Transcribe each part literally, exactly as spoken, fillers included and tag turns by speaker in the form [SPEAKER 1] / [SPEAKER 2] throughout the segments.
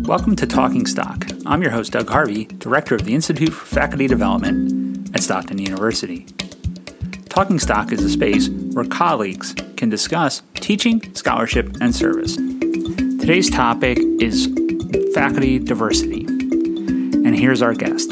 [SPEAKER 1] Welcome to Talking Stock. I'm your host, Doug Harvey, Director of the Institute for Faculty Development at Stockton University. Talking Stock is a space where colleagues can discuss teaching, scholarship, and service. Today's topic is faculty diversity. And here's our guest.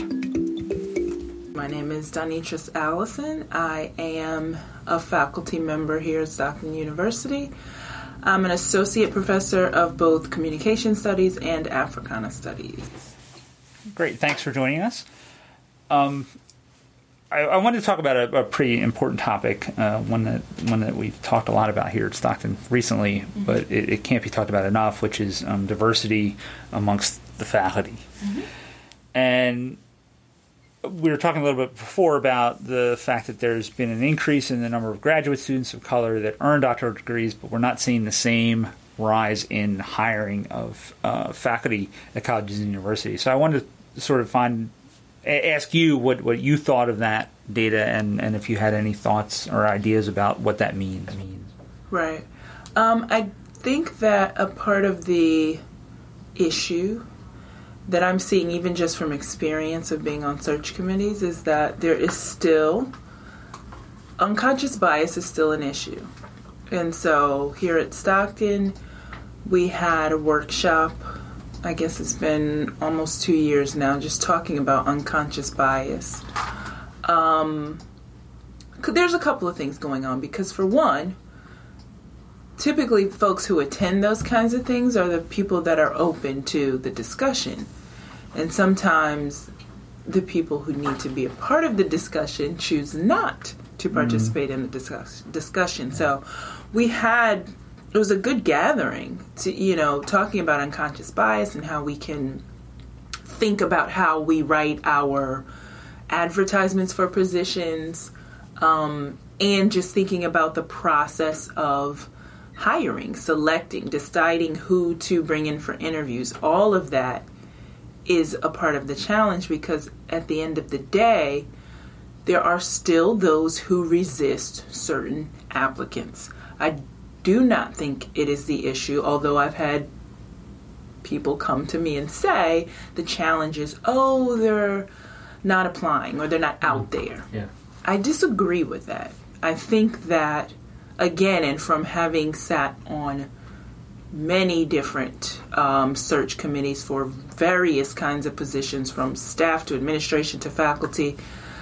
[SPEAKER 2] My name is Donitris Allison. I am a faculty member here at Stockton University. I'm an associate professor of both communication studies and Africana studies.
[SPEAKER 1] Great. Thanks for joining us. Um, I, I wanted to talk about a, a pretty important topic, uh, one that one that we've talked a lot about here at Stockton recently, mm-hmm. but it, it can't be talked about enough, which is um, diversity amongst the faculty. Mm-hmm. And we were talking a little bit before about the fact that there's been an increase in the number of graduate students of color that earn doctoral degrees, but we're not seeing the same rise in hiring of uh, faculty at colleges and universities. So I wanted to sort of find, ask you what, what you thought of that data and, and if you had any thoughts or ideas about what that means.
[SPEAKER 2] Right. Um, I think that a part of the issue that I'm seeing, even just from experience of being on search committees, is that there is still, unconscious bias is still an issue. And so here at Stockton, we had a workshop, I guess it's been almost two years now, just talking about unconscious bias. Um, there's a couple of things going on, because for one, typically folks who attend those kinds of things are the people that are open to the discussion. And sometimes the people who need to be a part of the discussion choose not to participate mm. in the discuss- discussion. So we had, it was a good gathering to, you know, talking about unconscious bias and how we can think about how we write our advertisements for positions, um, and just thinking about the process of hiring, selecting, deciding who to bring in for interviews. All of that is a part of the challenge, because at the end of the day, there are still those who resist certain applicants. I do not think it is the issue, although I've had people come to me and say the challenge is, oh, they're not applying or they're not out there.
[SPEAKER 1] Yeah.
[SPEAKER 2] I disagree with that. I think that, again, and from having sat on many different um, search committees for various kinds of positions, from staff to administration to faculty,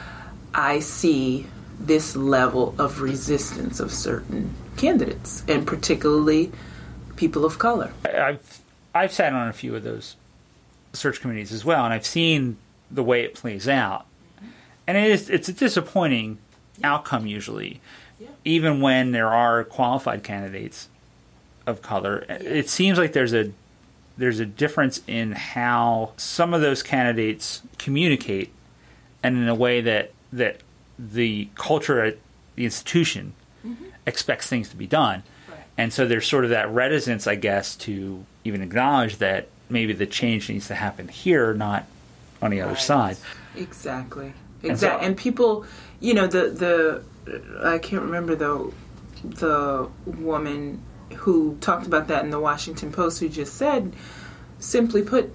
[SPEAKER 2] I see this level of resistance of certain candidates, and particularly people of color.
[SPEAKER 1] I've I've sat on a few of those search committees as well, and I've seen the way it plays out, and it is it's a disappointing yeah. outcome usually, yeah. even when there are qualified candidates of color. Yeah. It seems like there's a there's a difference in how some of those candidates communicate, and in a way that that the culture at the institution mm-hmm. expects things to be done. Right. And so there's sort of that reticence, I guess, to even acknowledge that maybe the change needs to happen here, not on the right. other side.
[SPEAKER 2] Exactly. Exactly. And, so, and people, you know, the the I can't remember the the woman who talked about that in the Washington Post, who just said, simply put,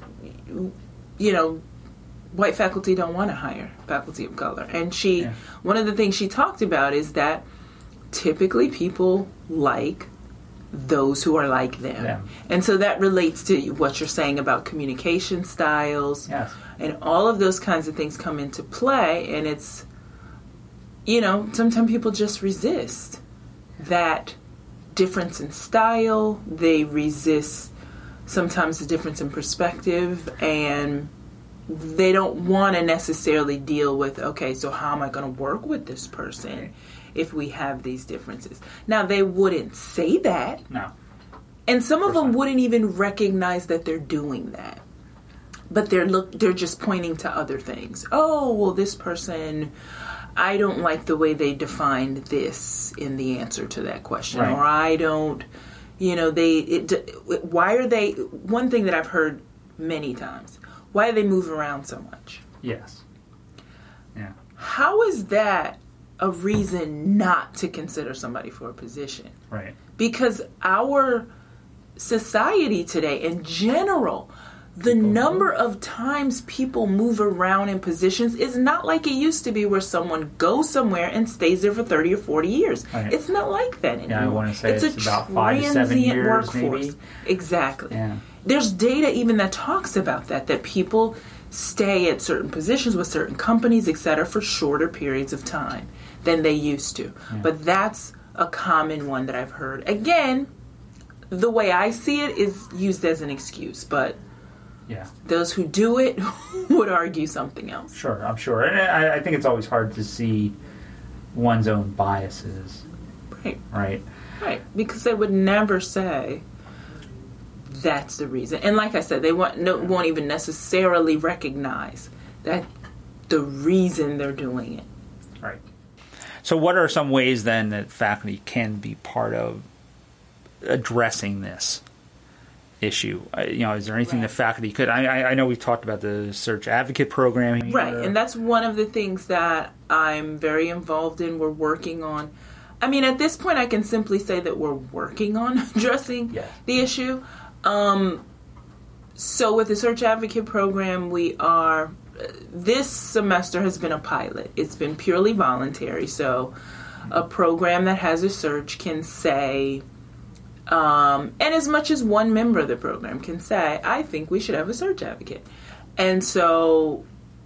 [SPEAKER 2] you know, white faculty don't want to hire faculty of color. And she, yeah. one of the things she talked about is that typically people like those who are like them. Yeah. And so that relates to what you're saying about communication styles.
[SPEAKER 1] Yes.
[SPEAKER 2] And all of those kinds of things come into play. And it's, you know, sometimes people just resist that difference in style. They resist sometimes the difference in perspective, and they don't want to necessarily deal with, okay, so how am I going to work with this person if we have these differences? Now, they wouldn't say that.
[SPEAKER 1] No.
[SPEAKER 2] And some of them wouldn't even recognize that they're doing that. But they're look they're just pointing to other things. Oh, well, this person, I don't like the way they defined this in the answer to that question.
[SPEAKER 1] Right.
[SPEAKER 2] Or I don't, you know, they, it, why are they, one thing that I've heard many times, why do they move around so much?
[SPEAKER 1] Yes. Yeah.
[SPEAKER 2] How is that a reason not to consider somebody for a position?
[SPEAKER 1] Right.
[SPEAKER 2] Because our society today in general the number of times people move around in positions is not like it used to be where someone goes somewhere and stays there for thirty or forty years.
[SPEAKER 1] Right.
[SPEAKER 2] It's not like that anymore.
[SPEAKER 1] Yeah, I want to say it's,
[SPEAKER 2] it's a
[SPEAKER 1] about five to seven
[SPEAKER 2] transient
[SPEAKER 1] years,
[SPEAKER 2] workforce.
[SPEAKER 1] maybe.
[SPEAKER 2] Exactly.
[SPEAKER 1] Yeah.
[SPEAKER 2] There's data even that talks about that, that people stay at certain positions with certain companies, et cetera, for shorter periods of time than they used to.
[SPEAKER 1] Yeah.
[SPEAKER 2] But that's a common one that I've heard. Again, the way I see it is used as an excuse, but
[SPEAKER 1] yeah,
[SPEAKER 2] those who do it would argue something else.
[SPEAKER 1] Sure, I'm sure. And I, I think it's always hard to see one's own biases.
[SPEAKER 2] Right.
[SPEAKER 1] Right.
[SPEAKER 2] Right. Because they would never say that's the reason. And like I said, they won't, no, won't even necessarily recognize that the reason they're doing it.
[SPEAKER 1] Right. So what are some ways then that faculty can be part of addressing this issue? Uh, you know, is there anything
[SPEAKER 2] right.
[SPEAKER 1] that faculty could... I, I know we've talked about the search advocate program.
[SPEAKER 2] Right, and that's one of the things that I'm very involved in. We're working on... I mean, at this point, I can simply say that we're working on addressing
[SPEAKER 1] yes.
[SPEAKER 2] the issue. Um, so with the search advocate program, we are... This semester has been a pilot. It's been purely voluntary. So a program that has a search can say... Um, and as much as one member of the program can say, I think we should have a search advocate. And so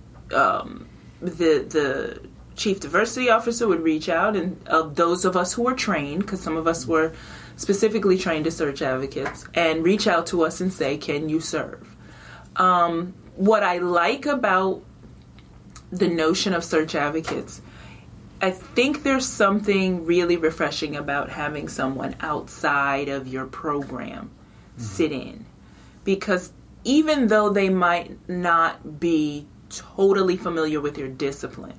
[SPEAKER 2] um, the the chief diversity officer would reach out, and uh, those of us who were trained, because some of us were specifically trained as search advocates, and reach out to us and say, can you serve? Um, what I like about the notion of search advocates, I think there's something really refreshing about having someone outside of your program mm-hmm. sit in. Because even though they might not be totally familiar with your discipline,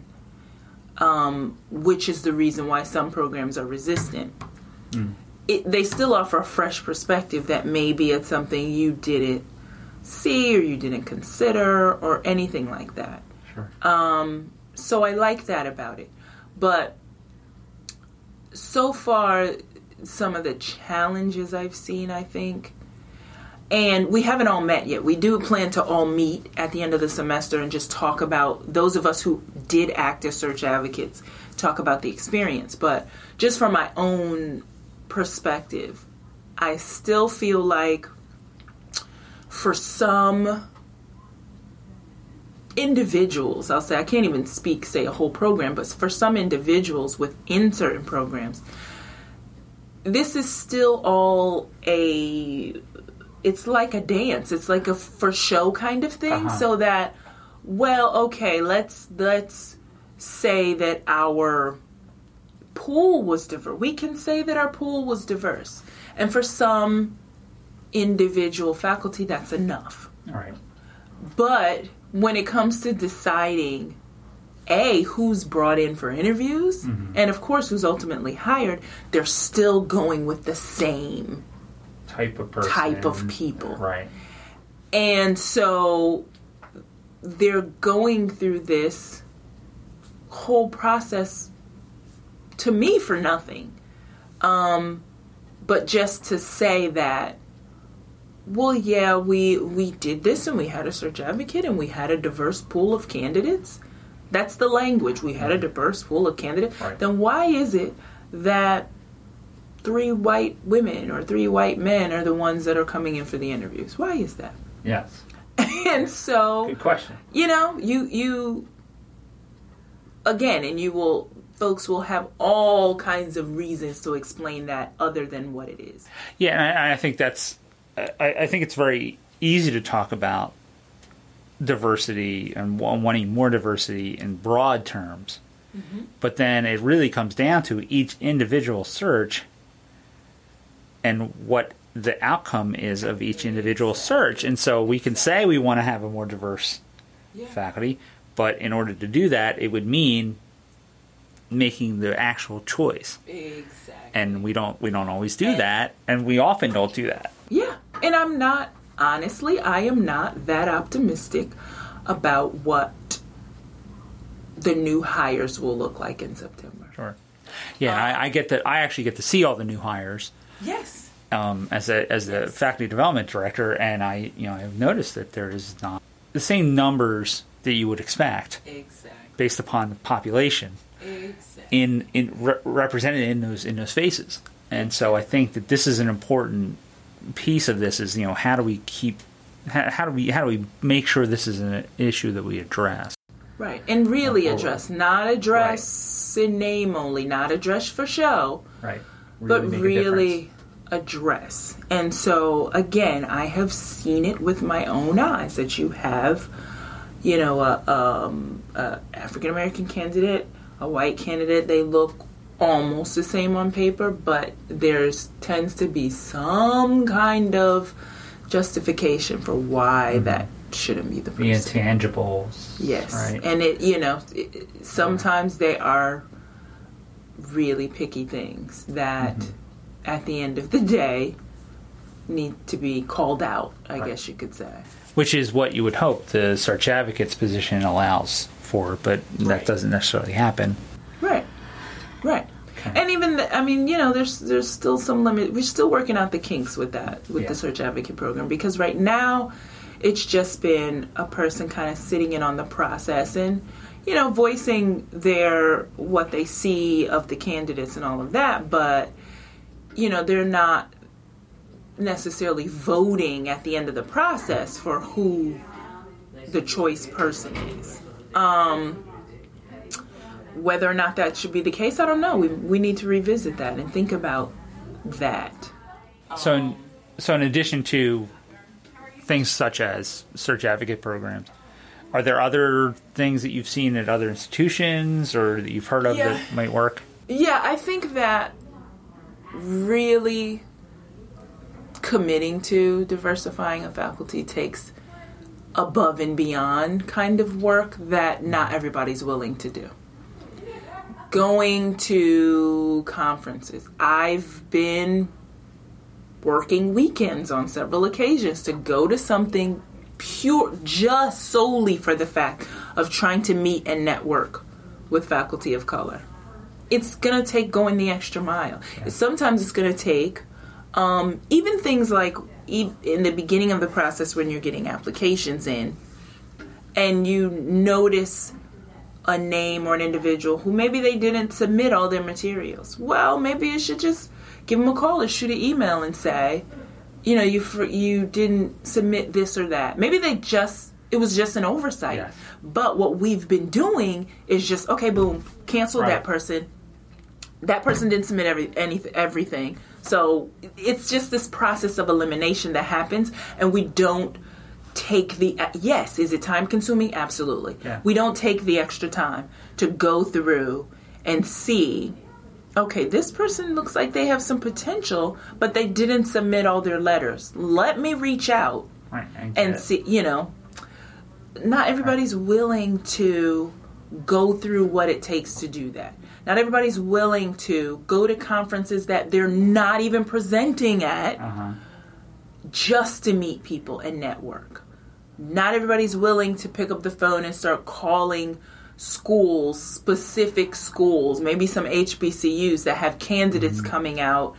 [SPEAKER 2] um, which is the reason why some programs are resistant, mm. it, they still offer a fresh perspective that maybe it's something you didn't see or you didn't consider or anything like that.
[SPEAKER 1] Sure.
[SPEAKER 2] Um, so I like that about it. But so far, some of the challenges I've seen, I think, and we haven't all met yet. We do plan to all meet at the end of the semester and just talk about, those of us who did act as search advocates, talk about the experience. But just from my own perspective, I still feel like for some individuals, I'll say, I can't even speak, say, a whole program, but for some individuals within certain programs, this is still all a, it's like a dance. It's like a for show kind of thing. Uh-huh. So that, well, okay, let's, let's say that our pool was diverse. We can say that our pool was diverse. And for some individual faculty, that's enough.
[SPEAKER 1] All right.
[SPEAKER 2] But when it comes to deciding, A, who's brought in for interviews, mm-hmm. and of course who's ultimately hired, they're still going with the same
[SPEAKER 1] type of person.
[SPEAKER 2] type of people.
[SPEAKER 1] Right.
[SPEAKER 2] And so they're going through this whole process, to me, for nothing. Um, but just to say that, well, yeah, we we did this and we had a search advocate and we had a diverse pool of candidates. That's the language. We had a diverse pool of candidates.
[SPEAKER 1] Right.
[SPEAKER 2] Then why is it that three white women or three white men are the ones that are coming in for the interviews? Why is that?
[SPEAKER 1] Yes.
[SPEAKER 2] And so,
[SPEAKER 1] good question.
[SPEAKER 2] You know, you you again, and you will. Folks will have all kinds of reasons to explain that other than what it is.
[SPEAKER 1] Yeah, and I, I think that's. I, I think it's very easy to talk about diversity and wanting more diversity in broad terms, mm-hmm. but then it really comes down to each individual search and what the outcome is of each individual search. And so we can say we want to have a more diverse yeah. faculty, but in order to do that, it would mean making the actual choice.
[SPEAKER 2] Exactly.
[SPEAKER 1] And we don't we don't always do and, that, and we often don't do that.
[SPEAKER 2] Yeah. And I'm not, honestly, I am not that optimistic about what the new hires will look like in September.
[SPEAKER 1] Sure. Yeah, um, I, I get that. I actually get to see all the new hires.
[SPEAKER 2] Yes.
[SPEAKER 1] um, as a as the faculty development director, and I you know I've noticed that there is not the same numbers that you would expect
[SPEAKER 2] Exactly.
[SPEAKER 1] based upon the population
[SPEAKER 2] Exactly.
[SPEAKER 1] in in re- represented in those in those faces. And so I think that this is an important piece of this is, you know, how do we keep how, how do we how do we make sure this is an issue that we address?
[SPEAKER 2] Right. And really
[SPEAKER 1] Or-
[SPEAKER 2] address, not address in name only, not address for show,
[SPEAKER 1] Right.
[SPEAKER 2] but really address. And so again, I have seen it with my own eyes that you have, you know, a, um, a African American candidate, a white candidate, they look almost the same on paper, but there's tends to be some kind of justification for why mm-hmm. that shouldn't be the person.
[SPEAKER 1] The intangibles.
[SPEAKER 2] Yes.
[SPEAKER 1] Right.
[SPEAKER 2] And it, you know, it, sometimes they are really picky things that mm-hmm. at the end of the day need to be called out, I right. guess you could say.
[SPEAKER 1] Which is what you would hope the search advocate's position allows for, but that
[SPEAKER 2] right.
[SPEAKER 1] doesn't necessarily happen.
[SPEAKER 2] Right. Right. Okay. And even, the, I mean, you know, there's there's still some limit. We're still working out the kinks with that, with yeah. the search advocate program, because right now it's just been a person kind of sitting in on the process and, you know, voicing their, what they see of the candidates and all of that, but, you know, they're not necessarily voting at the end of the process for who the choice person is. Um... Whether or not that should be the case, I don't know. We we need to revisit that and think about that.
[SPEAKER 1] So, in, so in addition to things such as search advocate programs, are there other things that you've seen at other institutions or that you've heard of yeah. that might work?
[SPEAKER 2] Yeah, I think that really committing to diversifying a faculty takes above and beyond kind of work that not everybody's willing to do. Going to conferences. I've been working weekends on several occasions to go to something pure, just solely for the fact of trying to meet and network with faculty of color. It's going to take going the extra mile. Yeah. Sometimes it's going to take um, even things like in the beginning of the process when you're getting applications in and you notice a name or an individual who maybe they didn't submit all their materials. Well, maybe you should just give them a call or shoot an email and say, you know, you you didn't submit this or that. Maybe they just, it was just an oversight. Yes. But what we've been doing is just, okay, boom, cancel right. that person. That person didn't submit every anything, everything. So it's just this process of elimination that happens, and we don't take the, uh, yes, is it time consuming? Absolutely. Yeah. We don't take the extra time to go through and see, okay, this person looks like they have some potential, but they didn't submit all their letters. Let me reach out
[SPEAKER 1] right,
[SPEAKER 2] and see, you know, not everybody's right. willing to go through what it takes to do that. Not everybody's willing to go to conferences that they're not even presenting at uh-huh. just to meet people and network. Not everybody's willing to pick up the phone and start calling schools, specific schools, maybe some H B C Us that have candidates mm-hmm. coming out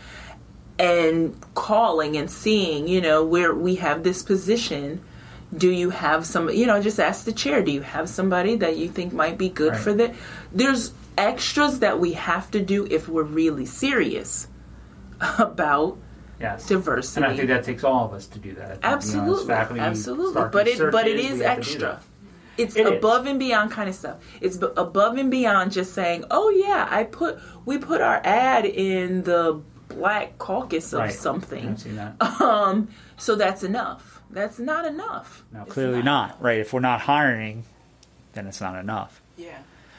[SPEAKER 2] and calling and seeing, you know, where we have this position. Do you have some, you know, just ask the chair, do you have somebody that you think might be good right. for that? There's extras that we have to do if we're really serious about yes. diversity.
[SPEAKER 1] And I think that takes all of us to do that.
[SPEAKER 2] Absolutely.
[SPEAKER 1] You know, faculty,
[SPEAKER 2] absolutely. But it but it is extra. It's it above is. and beyond kind of stuff. It's b- above and beyond just saying, "Oh yeah, I put we put our ad in the Black Caucus of
[SPEAKER 1] right.
[SPEAKER 2] something."
[SPEAKER 1] I've seen that.
[SPEAKER 2] Um, so that's enough. That's not enough.
[SPEAKER 1] No, it's clearly not. not. Right? If we're not hiring, then it's not enough.
[SPEAKER 2] Yeah.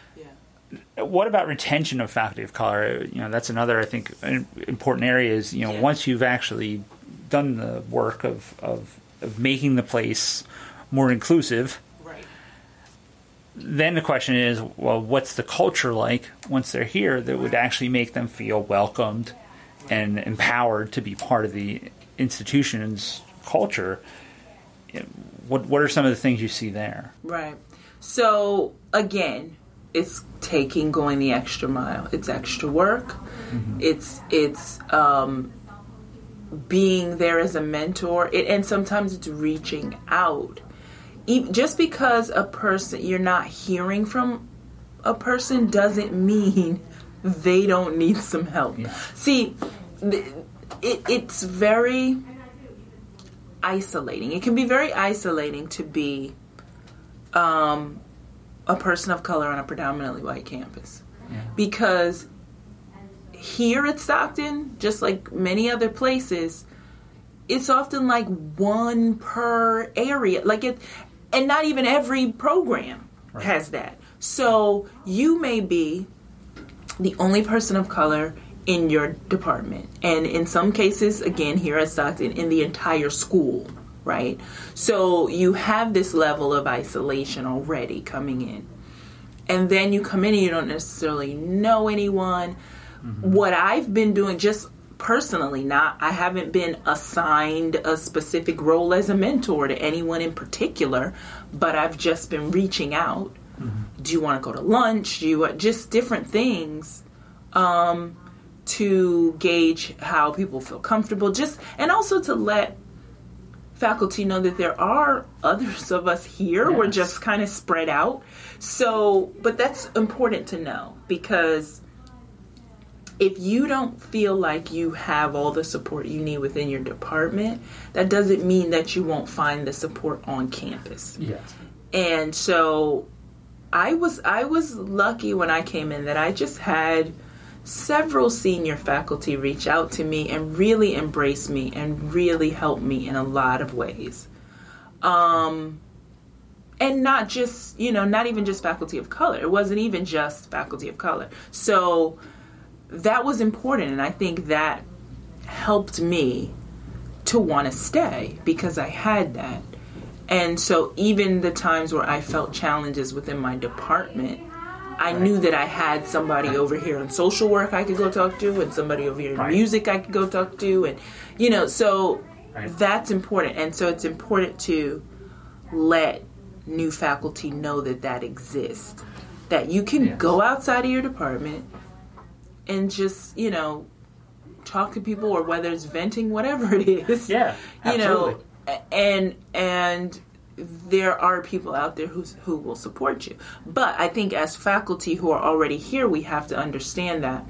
[SPEAKER 1] What about retention of faculty of color? You know, that's another, I think, important area is, you know, yeah. once you've actually done the work of, of, of making the place more inclusive,
[SPEAKER 2] right.
[SPEAKER 1] then the question is, well, what's the culture like once they're here that would actually make them feel welcomed and empowered to be part of the institution's culture? What, what are some of the things you see there?
[SPEAKER 2] Right. So, again, it's taking going the extra mile. It's extra work. Mm-hmm. It's it's um, being there as a mentor, it, and sometimes it's reaching out. E- just because a person, you're not hearing from a person doesn't mean they don't need some help. Yeah. See, it, it's very isolating. It can be very isolating to be um, a person of color on a predominantly white campus. Yeah. Because here at Stockton, just like many other places, it's often like one per area. Like it, and not even every program right. has that. So you may be the only person of color in your department. And in some cases, again, here at Stockton, in the entire school, right? So you have this level of isolation already coming in. And then you come in and you don't necessarily know anyone. Mm-hmm. What I've been doing just personally, not, I haven't been assigned a specific role as a mentor to anyone in particular, but I've just been reaching out. Mm-hmm. Do you want to go to lunch? Do you want just different things um, to gauge how people feel comfortable? Just and also to let faculty know that there are others of us here. Yes. We're just kind of spread out. So, but that's important to know, because if you don't feel like you have all the support you need within your department, that doesn't mean that you won't find the support on campus.
[SPEAKER 1] Yes.
[SPEAKER 2] And so I was I was lucky when I came in that I just had several senior faculty reach out to me and really embrace me and really help me in a lot of ways. Um, and not just, you know, not even just faculty of color. It wasn't even just faculty of color. So that was important, and I think that helped me to want to stay because I had that. And so even the times where I felt challenges within my department, I knew that I had somebody over here in social work I could go talk to, and somebody over here in right. music I could go talk to, and you know, so right. that's important. And so it's important to let new faculty know that that exists, that you can yes. go outside of your department and just, you know, talk to people, or whether it's venting, whatever it is.
[SPEAKER 1] Yeah, absolutely.
[SPEAKER 2] You know, and and there are people out there who who will support you. But I think as faculty who are already here, we have to understand that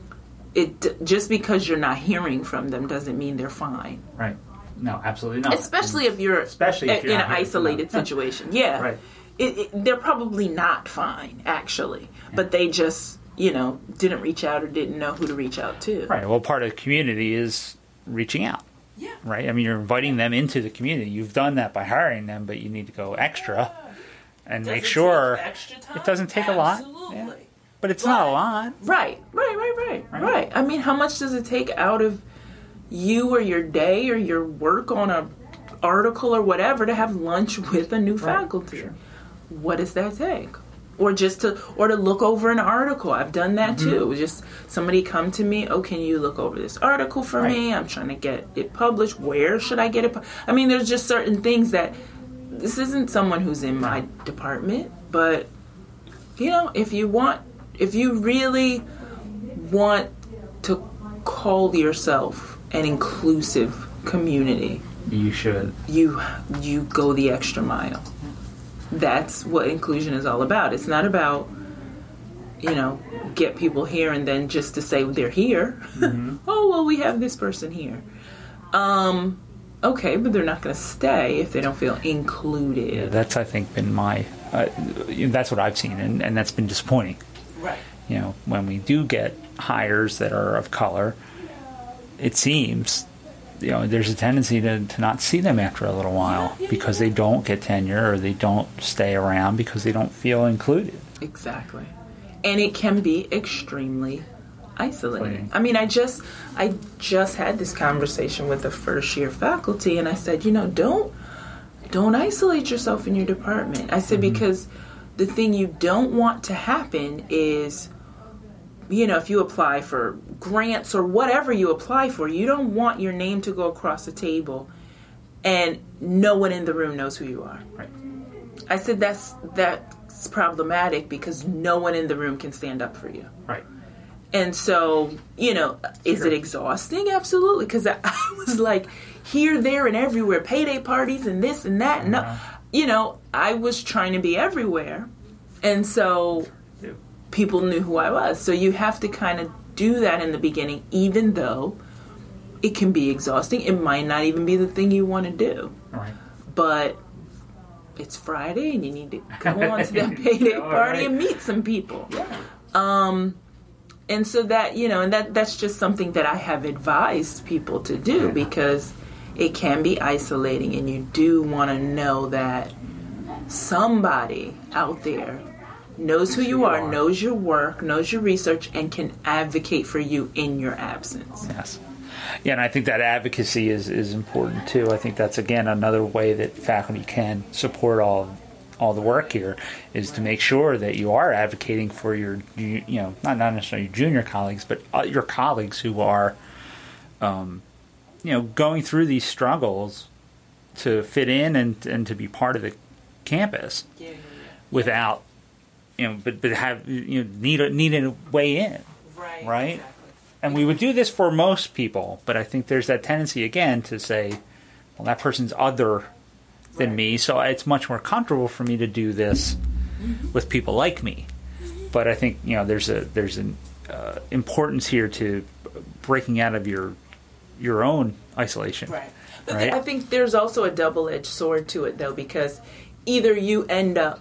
[SPEAKER 2] it just because you're not hearing from them doesn't mean they're fine.
[SPEAKER 1] Right. No, absolutely not.
[SPEAKER 2] Especially if you're,
[SPEAKER 1] Especially if you're
[SPEAKER 2] in an isolated situation. Yeah.
[SPEAKER 1] Right.
[SPEAKER 2] It, it, they're probably not fine, actually. Yeah. But they just, you know, didn't reach out or didn't know who to reach out to.
[SPEAKER 1] Right. Well, part of the community is reaching out.
[SPEAKER 2] Yeah.
[SPEAKER 1] Right? I mean, you're inviting them into the community. You've done that by hiring them, but you need to go extra yeah. and
[SPEAKER 2] does
[SPEAKER 1] make
[SPEAKER 2] it
[SPEAKER 1] sure
[SPEAKER 2] extra time?
[SPEAKER 1] It doesn't take
[SPEAKER 2] Absolutely.
[SPEAKER 1] a lot. Yeah. But it's
[SPEAKER 2] but,
[SPEAKER 1] not a lot.
[SPEAKER 2] Right. Right, right, right, right. Right. I mean, how much does it take out of you or your day or your work on a article or whatever to have lunch with a new right. faculty? Sure. What does that take? Or just to, or to look over an article. I've done that mm-hmm. too. Just somebody come to me, oh, can you look over this article for right. me? I'm trying to get it published. Where should I get it? Pu-? I mean, there's just certain things that, this isn't someone who's in my department, but, you know, if you want, if you really want to call yourself an inclusive community,
[SPEAKER 1] you should.
[SPEAKER 2] You, you go the extra mile. That's what inclusion is all about. It's not about, you know, get people here and then just to say they're here. Mm-hmm. Oh, well, we have this person here. Um, okay, but they're not going to stay if they don't feel included.
[SPEAKER 1] Yeah, that's, I think, been my, uh, that's what I've seen, and, and that's been disappointing.
[SPEAKER 2] Right.
[SPEAKER 1] You know, when we do get hires that are of color, it seems, you know, there's a tendency to, to not see them after a little while yeah, yeah, because yeah. they don't get tenure or they don't stay around because they don't feel included.
[SPEAKER 2] Exactly. And it can be extremely isolating. I mean, I just I just had this conversation with a first year faculty, and I said, you know, don't don't isolate yourself in your department. I said, mm-hmm. because the thing you don't want to happen is, you know, if you apply for grants or whatever you apply for, you don't want your name to go across the table and no one in the room knows who you are.
[SPEAKER 1] Right.
[SPEAKER 2] I said that's that's problematic because no one in the room can stand up for you.
[SPEAKER 1] Right.
[SPEAKER 2] And so, you know, is
[SPEAKER 1] Sure.
[SPEAKER 2] it exhausting? Absolutely. Because I, I was like here, there, and everywhere. Payday parties and this and that. And no, you know, I was trying to be everywhere. And so
[SPEAKER 1] Yeah.
[SPEAKER 2] people knew who I was. So you have to kind of do that in the beginning, even though it can be exhausting. It might not even be the thing you want to do.
[SPEAKER 1] All right.
[SPEAKER 2] But it's Friday and you need to go on to that payday
[SPEAKER 1] All
[SPEAKER 2] party
[SPEAKER 1] right.
[SPEAKER 2] and meet some people.
[SPEAKER 1] Yeah.
[SPEAKER 2] Um, and so that, you know, and that that's just something that I have advised people to do,
[SPEAKER 1] Yeah.
[SPEAKER 2] because it can be isolating, and you do want to know that somebody out there knows who you are, knows your work, knows your research, and can advocate for you in your absence.
[SPEAKER 1] Yes. Yeah, and I think that advocacy is, is important too. I think that's, again, another way that faculty can support all all the work here, is to make sure that you are advocating for your, you know, not, not necessarily your junior colleagues, but uh, your colleagues who are, um, you know, going through these struggles to fit in and, and to be part of the campus
[SPEAKER 2] Yeah,
[SPEAKER 1] without, you know, but, but have, you know, need a, need a way in.
[SPEAKER 2] right.
[SPEAKER 1] Right?
[SPEAKER 2] Exactly.
[SPEAKER 1] And we would do this for most people, but I think there's that tendency again to say, well, that person's other than
[SPEAKER 2] Right.
[SPEAKER 1] me, so it's much more comfortable for me to do this
[SPEAKER 2] Mm-hmm.
[SPEAKER 1] with people like me. But I think, you know, there's a there's an uh, importance here to breaking out of your your own isolation.
[SPEAKER 2] Right. But
[SPEAKER 1] Right?
[SPEAKER 2] I think there's also a double-edged sword to it, though, because either you end up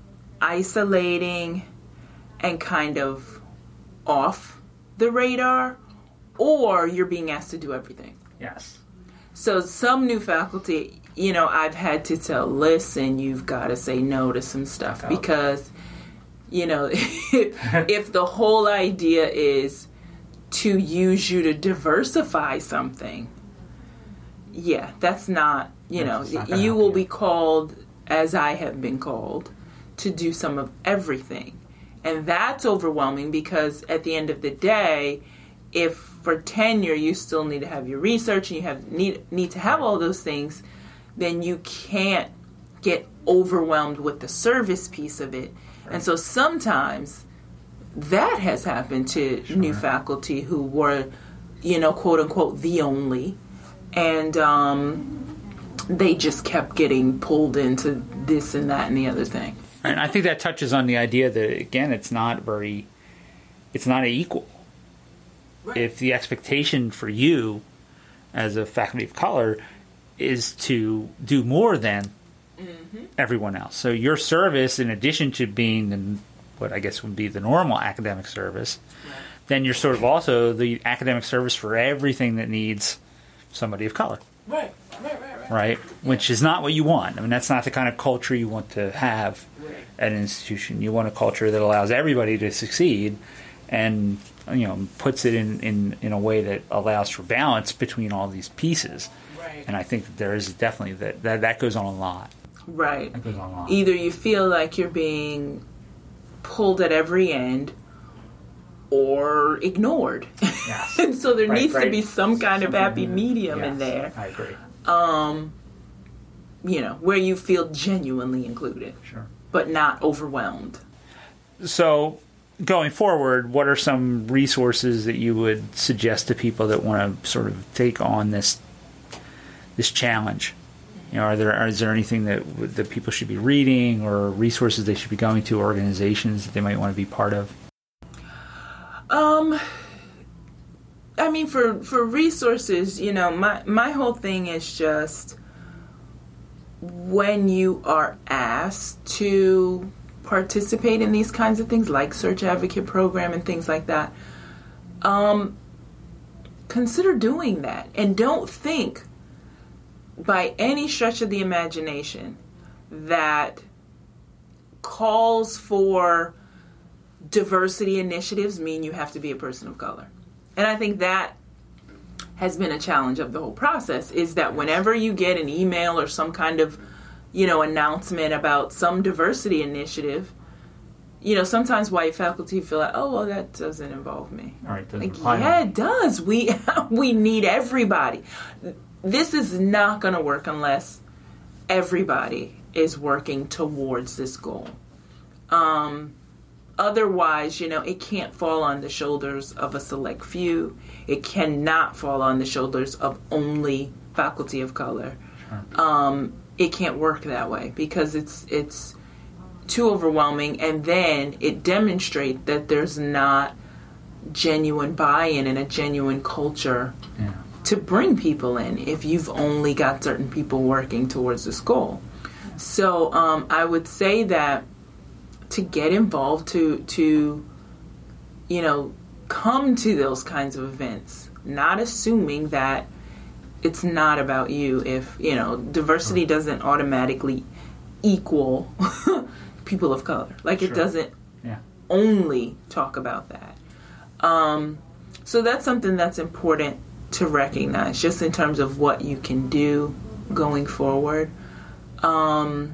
[SPEAKER 2] isolating and kind of off the radar, or you're being asked to do everything.
[SPEAKER 1] Yes.
[SPEAKER 2] So some new faculty, you know, I've had to tell, listen, you've got to say no to some stuff,
[SPEAKER 1] Okay.
[SPEAKER 2] because, you know, if the whole idea is to use you to diversify something, yeah, that's not, you
[SPEAKER 1] That's
[SPEAKER 2] know,
[SPEAKER 1] not gonna
[SPEAKER 2] you
[SPEAKER 1] help
[SPEAKER 2] will
[SPEAKER 1] you.
[SPEAKER 2] be called, as I have been called, to do some of everything. And that's overwhelming, because at the end of the day, if for tenure you still need to have your research and you have need need to have all those things, then you can't get overwhelmed with the service piece of it. And so sometimes that has happened to new faculty who were, you know, quote unquote, the only, and um, they just kept getting pulled into this and that and the other thing.
[SPEAKER 1] And I think that touches on the idea that, again, it's not very, it's not equal.
[SPEAKER 2] Right.
[SPEAKER 1] If the expectation for you as a faculty of color is to do more than
[SPEAKER 2] Mm-hmm.
[SPEAKER 1] everyone else. So your service, in addition to being the, what I guess would be the normal academic service,
[SPEAKER 2] Right.
[SPEAKER 1] then you're sort of also the academic service for everything that needs somebody of color,
[SPEAKER 2] Right, right, right, right.
[SPEAKER 1] right? Which is not what you want. I mean, that's not the kind of culture you want to have
[SPEAKER 2] Right.
[SPEAKER 1] at an institution. You want a culture that allows everybody to succeed and, you know, puts it in, in, in a way that allows for balance between all these pieces.
[SPEAKER 2] Right.
[SPEAKER 1] And I think that there is definitely that, that that goes on a lot.
[SPEAKER 2] Right.
[SPEAKER 1] That goes on a lot.
[SPEAKER 2] Either you feel like you're being pulled at every end or ignored.
[SPEAKER 1] Yes.
[SPEAKER 2] And so there
[SPEAKER 1] Right,
[SPEAKER 2] needs to
[SPEAKER 1] right.
[SPEAKER 2] be some kind of happy
[SPEAKER 1] Something-
[SPEAKER 2] medium in
[SPEAKER 1] yes,
[SPEAKER 2] there,
[SPEAKER 1] I agree.
[SPEAKER 2] um, you know, where you feel genuinely included,
[SPEAKER 1] Sure.
[SPEAKER 2] but not overwhelmed.
[SPEAKER 1] So, going forward, what are some resources that you would suggest to people that want to sort of take on this this challenge? You know, are there is there anything that that people should be reading, or resources they should be going to, organizations that they might want to be part of?
[SPEAKER 2] Um, I mean, for for resources, you know, my my whole thing is just when you are asked to participate in these kinds of things, like Search Advocate Program and things like that, um, consider doing that, and don't think by any stretch of the imagination that calls for diversity initiatives mean you have to be a person of color. And I think that has been a challenge of the whole process, is that whenever you get an email or some kind of, you know, announcement about some diversity initiative, you know, sometimes white faculty feel like, oh, well, that doesn't involve me.
[SPEAKER 1] All right, doesn't
[SPEAKER 2] Like,
[SPEAKER 1] apply to
[SPEAKER 2] yeah,
[SPEAKER 1] me.
[SPEAKER 2] it does. We we need everybody. This is not going to work unless everybody is working towards this goal. Um, otherwise, you know, it can't fall on the shoulders of a select few. It cannot fall on the shoulders of only faculty of color. Sure. Um, it can't work that way because it's it's too overwhelming, and then it demonstrates that there's not genuine buy-in and a genuine culture yeah. to bring people in if you've only got certain people working towards this goal. So um, I would say that to get involved, to to you know, come to those kinds of events, not assuming that it's not about you. If, you know, diversity doesn't automatically equal people of color. Like, sure. It doesn't yeah. only talk about that. Um, so that's something that's important to recognize, just in terms of what you can do going forward. Um,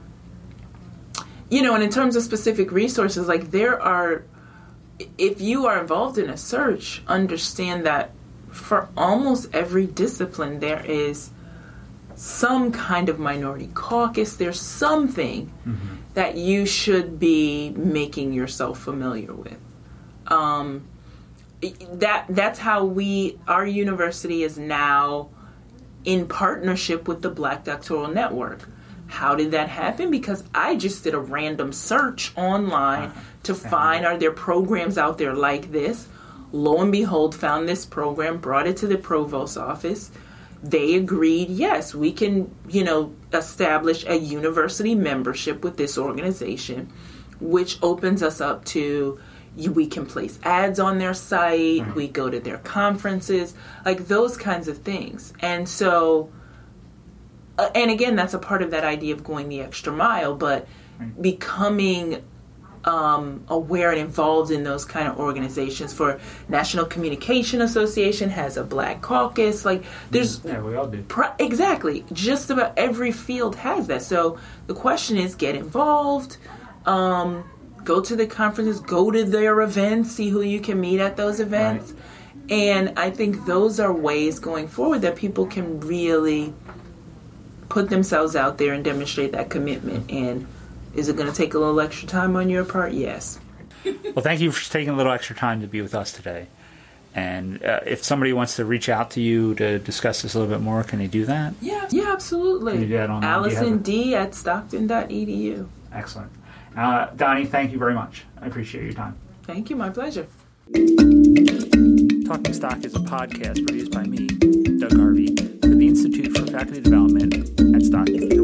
[SPEAKER 2] you know, and in terms of specific resources, like there are, if you are involved in a search, understand that for almost every discipline, there is some kind of minority caucus. There's something mm-hmm. that you should be making yourself familiar with. Um, that that's how we, our university is now in partnership with the Black Doctoral Network. How did that happen? Because I just did a random search online uh-huh. to find, are there programs out there like this? Lo and behold, found this program, brought it to the provost's office. They agreed, yes, we can, you know, establish a university membership with this organization, which opens us up to, we can place ads on their site, mm-hmm. we go to their conferences, like those kinds of things. And so, uh, and again, that's a part of that idea of going the extra mile, but mm-hmm. becoming Um, aware and involved in those kind of organizations. For National Communication Association has a Black Caucus. Like there's
[SPEAKER 1] yeah, we all do.
[SPEAKER 2] Pro- exactly. Just about every field has that. So the question is, get involved. Um, go to the conferences. Go to their events. See who you can meet at those events. Right. And I think those are ways going forward that people can really put themselves out there and demonstrate that commitment. And is it going to take a little extra time on your part? Yes.
[SPEAKER 1] Well, thank you for taking a little extra time to be with us today. And uh, if somebody wants to reach out to you to discuss this a little bit more, can they do that?
[SPEAKER 2] Yeah, yeah, absolutely.
[SPEAKER 1] Can you do that online?
[SPEAKER 2] Allison D at stockton dot e d u.
[SPEAKER 1] Excellent. Uh, Donnie, thank you very much. I appreciate your time.
[SPEAKER 2] Thank you. My pleasure.
[SPEAKER 1] Talking Stock is a podcast produced by me, Doug Harvey, for the Institute for Faculty Development at Stockton.